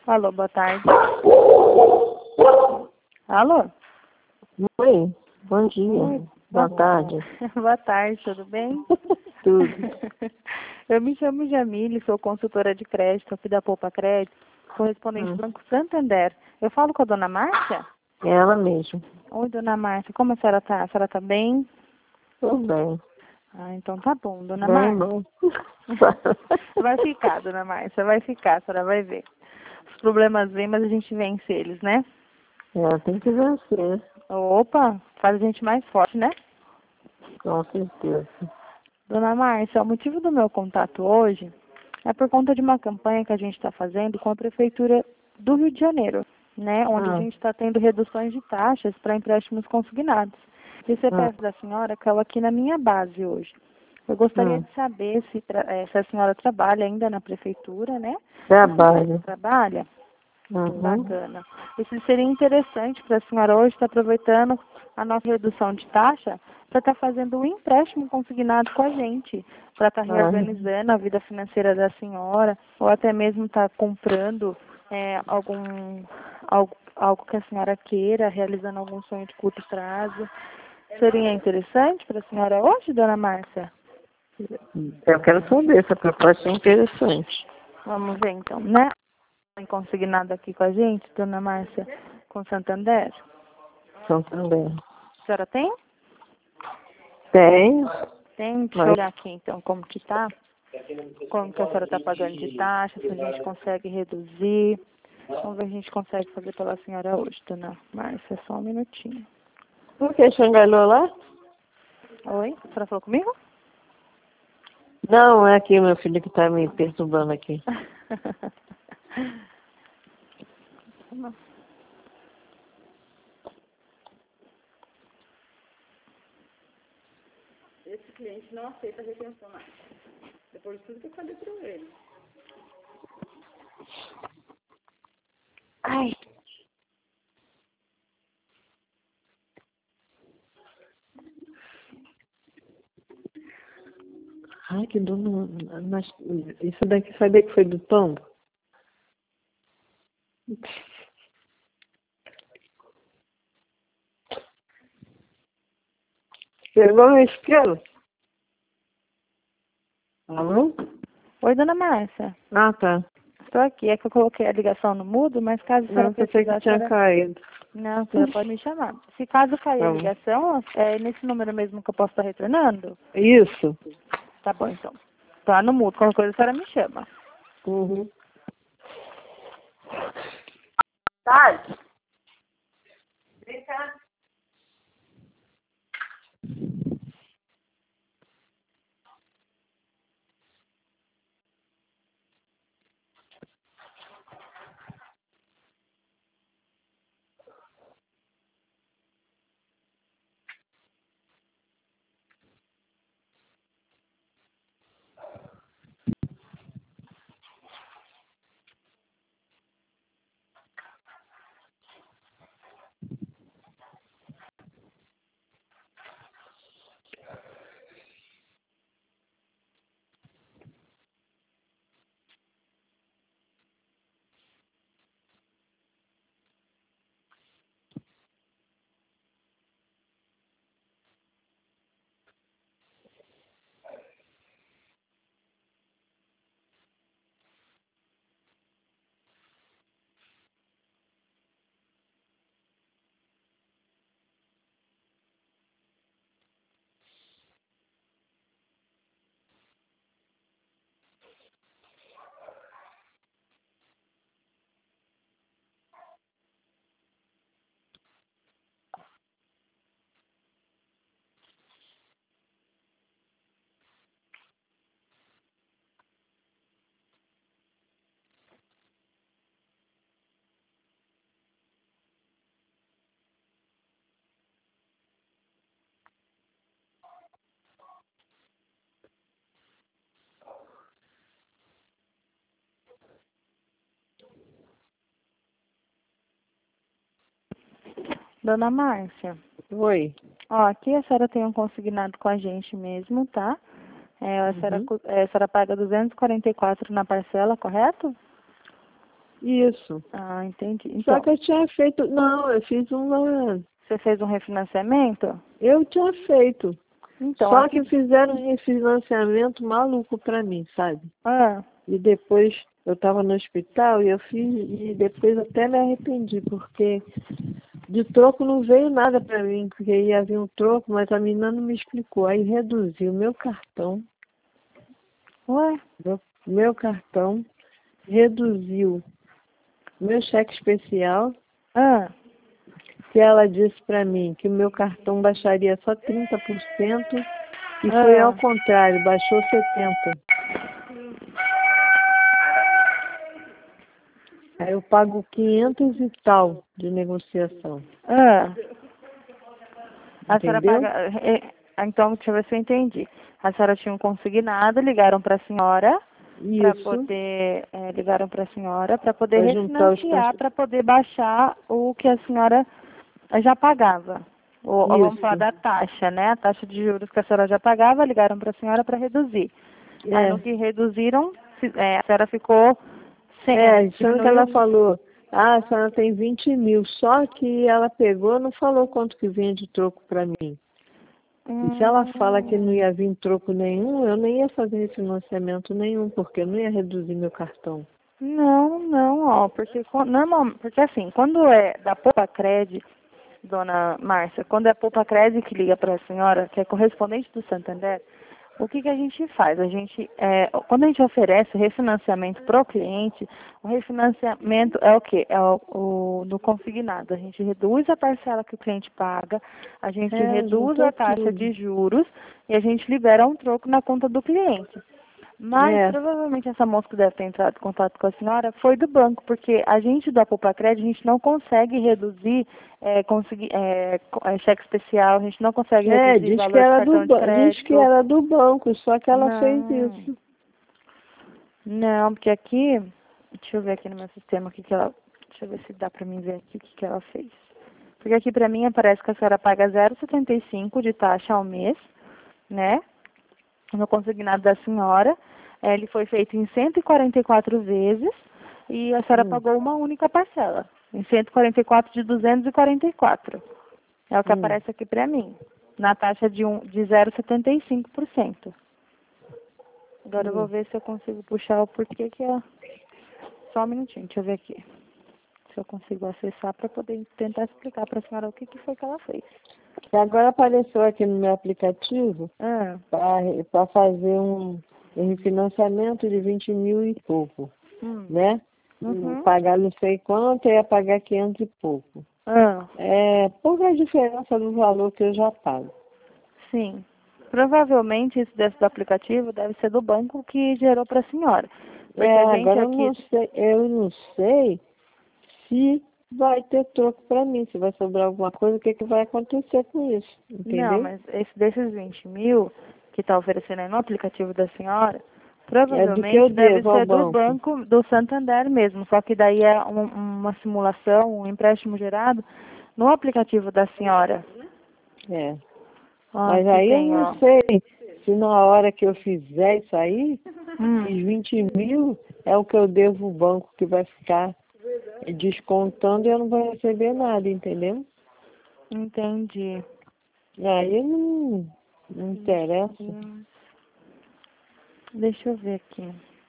Alô, boa tarde. Alô? Oi, bom dia. Oi, Boa tarde. Boa tarde, tudo bem? Tudo. Eu me chamo Jamile, sou consultora de crédito aqui da Poupa Crédito, correspondente do Banco Santander. Eu falo com a dona Márcia? É ela mesmo. Oi, dona Márcia, como a senhora tá? A senhora tá bem? Tudo bem. Ah, então tá bom, dona Bem, Márcia. bom. Vai ficar, dona Márcia, vai ficar, a senhora vai ver. Os problemas vêm, mas a gente vence eles, né? É, tem que vencer, Opa, faz a gente mais forte, né? com certeza. Dona Márcia, o motivo do meu contato hoje é por conta de uma campanha que a gente está fazendo com a Prefeitura do Rio de Janeiro, né? Onde a gente está tendo reduções de taxas para empréstimos consignados. Isso é perto da senhora, que ela aqui na minha base hoje. Eu gostaria de saber se a senhora trabalha ainda na Prefeitura, né? Trabalho. Trabalha? Bacana. Isso seria interessante para a senhora hoje estar aproveitando a nossa redução de taxa para estar fazendo um empréstimo consignado com a gente, para estar reorganizando a vida financeira da senhora, ou até mesmo estar comprando algo que a senhora queira, realizando algum sonho de curto prazo. Seria interessante para a senhora hoje, dona Márcia? Eu quero saber, essa proposta é interessante. Vamos ver então, né? Consignado aqui com a gente, dona Márcia, com Santander. Santander. A senhora tem? Tem. Tem, deixa eu olhar aqui então como que tá. Como que a senhora está pagando de taxa, se a gente consegue reduzir. Vamos ver se a gente consegue fazer pela senhora hoje, dona Márcia, só um minutinho. Por que xangalhou lá? Oi, a senhora falou comigo? Não, é aqui meu filho que está me perturbando aqui. Esse cliente não aceita retenção mais. Depois de tudo que eu falei para ele. Ai. Ai, que dor no... Isso daqui, sabia que foi do tombo? Pegou o espelho? Alô? Oi, dona Márcia. Ah, tá. Estou aqui. É que eu coloquei a ligação no mudo, mas caso a senhora Não, pensei precisar, que tinha caído. Não, a senhora pode me chamar. Se caso cair a ligação, é nesse número mesmo que eu posso estar retornando? Isso. Tá bom, então. Tá no mudo. Qualquer coisa a senhora me chama. Tarde. Vem cá. Dona Márcia. Oi. Ó, aqui a senhora tem um consignado com a gente mesmo, tá? A senhora paga 244 na parcela, correto? Isso. Ah, entendi. Só Então, que eu tinha feito... Não, eu fiz você fez um refinanciamento? Eu tinha feito. Então, Só aqui... que fizeram um refinanciamento maluco pra mim, sabe? Ah, E depois eu estava no hospital e eu fiz... E depois até me arrependi, porque de troco não veio nada pra mim, porque ia vir um troco, mas a menina não me explicou. Aí reduziu meu cartão. ué? Meu cartão reduziu meu cheque especial, Ah, que ela disse para mim que o meu cartão baixaria só 30% e foi ao ah. contrário, baixou 70%. Aí eu pago 500 e tal de negociação. Ah. A senhora Entendeu? paga. Então, deixa eu ver se eu entendi. A senhora tinha um consignado, ligaram para a senhora para Isso, poder. Ligaram para a senhora para poder para juntar os refinanciar, para poder baixar o que a senhora já pagava. Ou vamos falar Isso. da taxa, né? A taxa de juros que a senhora já pagava, ligaram para a senhora para reduzir. Aí no É, que reduziram, a senhora ficou sem. sendo que ela Diminuiu. falou, a senhora tem 20 mil, só que ela pegou, não falou quanto que vinha de troco para mim. E se ela fala que não Hum. ia vir troco nenhum, eu nem ia fazer refinanciamento nenhum, porque eu não ia reduzir meu cartão. Não, não, ó, porque normal, porque assim, quando é da Poupa Cred, dona Márcia, quando é a Poupa Cred que liga para a senhora, que é correspondente do Santander, o que que a gente faz? Quando a gente oferece refinanciamento para o cliente, o refinanciamento é o quê? É no consignado. A gente reduz a parcela que o cliente paga, a gente reduz Juntou a taxa tudo. de juros e a gente libera um troco na conta do cliente. Mas É, provavelmente essa moça que deve ter entrado em contato com a senhora foi do banco, porque a gente da Poupa Cred, a gente não consegue reduzir, cheque especial, a gente não consegue reduzir valor de cartão de diz que crédito. era do banco, só que ela fez Não, isso. não, porque aqui, deixa eu ver aqui no meu sistema o que que ela, deixa eu ver se dá pra mim ver aqui o que que ela fez. Porque aqui pra mim aparece que a senhora paga 0,75 de taxa ao mês, né? No consignado da senhora. Ele foi feito em 144 vezes e a senhora Hum, pagou uma única parcela, em 144 de 244. É o que hum, aparece aqui para mim, na taxa de 0,75%. Agora eu vou hum. ver se eu consigo puxar o porquê que é. Só um minutinho, deixa eu ver aqui. Se eu consigo acessar para poder tentar explicar para a senhora o que que foi que ela fez. E agora apareceu aqui no meu aplicativo Ah, para fazer um refinanciamento de 20 mil e pouco, hum, né? uhum, Pagar não sei quanto, ia pagar 500 e pouco. ah. É pouca diferença do valor que eu já pago. Sim. Provavelmente isso desse do aplicativo deve ser do banco que gerou para a senhora. Porque a gente Agora aqui. eu não sei se vai ter troco para mim, se vai sobrar alguma coisa, o que, que vai acontecer com isso, Não, entendeu? mas desses 20 mil que está oferecendo aí no aplicativo da senhora, É do que eu provavelmente deve devo ao ser do banco. banco do Santander mesmo. Só que daí é uma simulação, um empréstimo gerado no aplicativo da senhora. É. Ó, Mas aqui aí eu tem, não ó. sei se na hora que eu fizer isso aí, Hum, esses 20 mil é o que eu devo ao banco que vai ficar descontando e eu não vou receber nada, entendeu? entendi. Aí não 20 interessa. mil. Deixa eu ver aqui.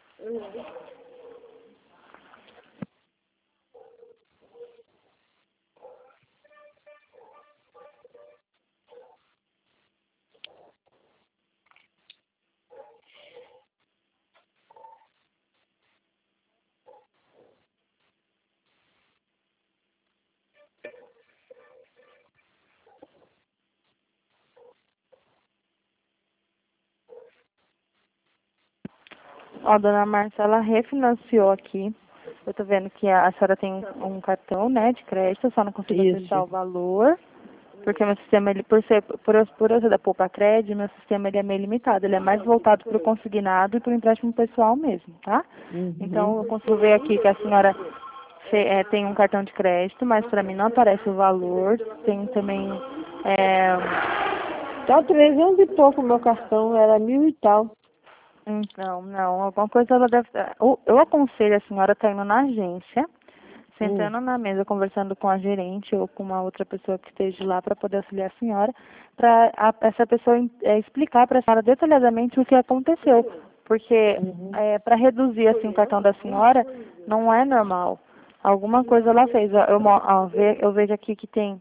Ó, dona Marcela refinanciou aqui. Eu tô vendo que a senhora tem um cartão, né, de crédito, eu só não consigo acessar Isso. o valor, porque meu sistema, ele, por eu ser da Poupa Cred, meu sistema ele é meio limitado, ele é mais voltado para o consignado e para o empréstimo pessoal mesmo, tá? Uhum. Então, eu consigo ver aqui que a senhora tem um cartão de crédito, mas para mim não aparece o valor. Tem também, é, Tá 300 e pouco meu cartão, era 1.000 e tal. Então, não, alguma coisa ela deve... Eu aconselho a senhora estar indo na agência, sentando na mesa, conversando com a gerente ou com uma outra pessoa que esteja lá para poder auxiliar a senhora, para essa pessoa explicar para a senhora detalhadamente o que aconteceu. Porque para reduzir assim, o cartão da senhora não é normal. Alguma coisa ela fez. Eu vejo aqui que tem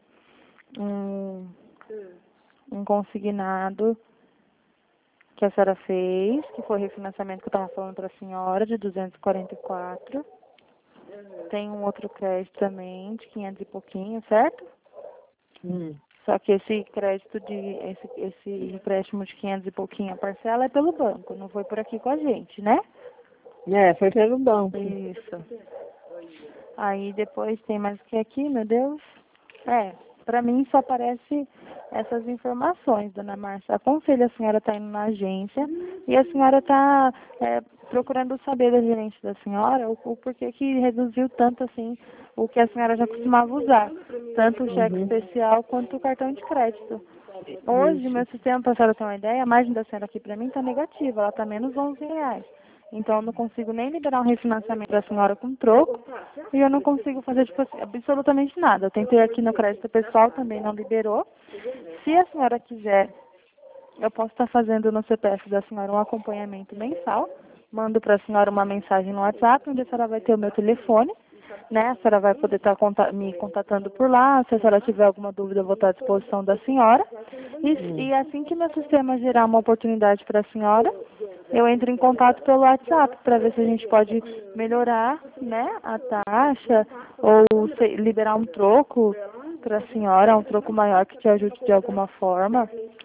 um consignado que a senhora fez, que foi o refinanciamento que eu estava falando para a senhora, de 244. Tem um outro crédito também, de 500 e pouquinho, certo? Só que esse crédito esse empréstimo de 500 e pouquinho a parcela é pelo banco, não foi por aqui com a gente, né? Foi pelo banco. Isso. Aí depois tem mais o que aqui, meu Deus? Para mim só aparece essas informações, dona Márcia. Aconselho a senhora estar indo na agência e a senhora está procurando saber da gerente da senhora o porquê que reduziu tanto assim o que a senhora já costumava usar, tanto o cheque especial quanto o cartão de crédito. Hoje, meu sistema, para a senhora ter uma ideia, a margem da senhora aqui para mim está negativa, ela está menos R$ 11. Então, eu não consigo nem liberar um refinanciamento da senhora com troco e eu não consigo fazer tipo, absolutamente nada. Eu tentei aqui no crédito pessoal, também não liberou. Se a senhora quiser, eu posso estar fazendo no CPF da senhora um acompanhamento mensal. Mando para a senhora uma mensagem no WhatsApp, onde a senhora vai ter o meu telefone, né? A senhora vai poder estar me contatando por lá. Se a senhora tiver alguma dúvida, eu vou estar à disposição da senhora. E assim que meu sistema gerar uma oportunidade para a senhora, eu entro em contato pelo WhatsApp para ver se a gente pode melhorar, né, a taxa ou liberar um troco para a senhora, um troco maior que te ajude de alguma forma.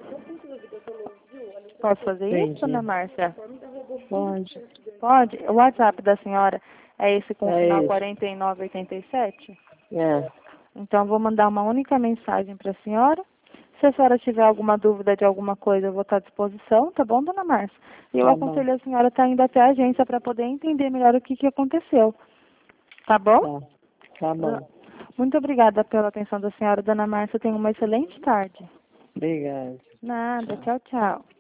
Posso fazer isso, Ana Márcia? Pode. Pode? O WhatsApp da senhora é esse com o final 4987? Então, vou mandar uma única mensagem para a senhora. Se a senhora tiver alguma dúvida de alguma coisa, eu vou estar à disposição, tá bom, dona Márcia? E eu aconselho a senhora estar indo até a agência para poder entender melhor o que aconteceu. Tá bom? Tá bom. Muito obrigada pela atenção da senhora, dona Márcia. Tenha uma excelente tarde. Obrigada. Nada. Tchau, tchau.